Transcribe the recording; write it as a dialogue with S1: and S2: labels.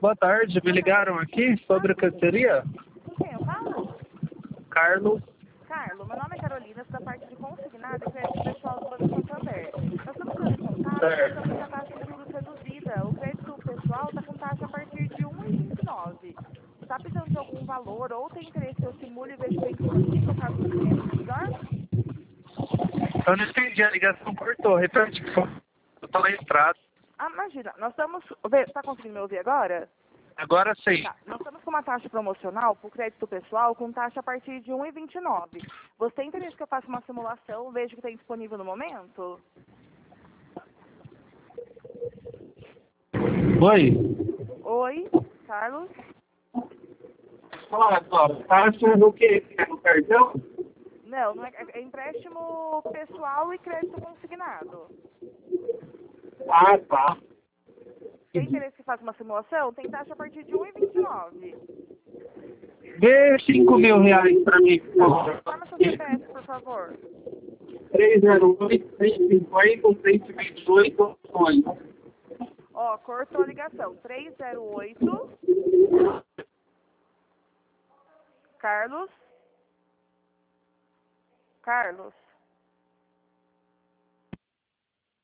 S1: Boa tarde, me ligaram aqui sobre o que seria?
S2: Com quem eu falo?
S1: Carlos.
S2: Carlos, meu nome é Carolina, sou da parte de consignado e crédito pessoal do Banco Santander. Nós estamos dando em contato porque
S1: Certo.
S2: estamos com a taxa de juros reduzida. O crédito pessoal está com taxa a partir de 1,29. Está precisando de algum valor ou tem interesse que eu simule e veja o que tem disponível, caso você tenha precisar?
S1: Eu não entendi, a ligação cortou. Repete, por favor. Eu tô na estrada.
S2: Ah, imagina, nós estamos... Está conseguindo me ouvir agora?
S1: Agora sim.
S2: Tá, nós estamos com uma taxa promocional para o crédito pessoal com taxa a partir de 1,29. Você tem interesse que eu faça uma simulação, veja o que tem disponível no momento?
S1: Oi.
S2: Oi, Carlos?
S1: Fala, só. Tá achando o quê? No cartão?
S2: Não, não é, é empréstimo pessoal e crédito consignado.
S1: Ah, tá.
S2: Tem interesse que faça uma simulação? Tem taxa a partir de 1,29.
S1: Dê 5 mil reais pra mim, por favor.
S2: Informa seu CPF, por favor.
S1: 308, 150, 128 opções.
S2: Ó, cortou a ligação. 308. Carlos? Carlos?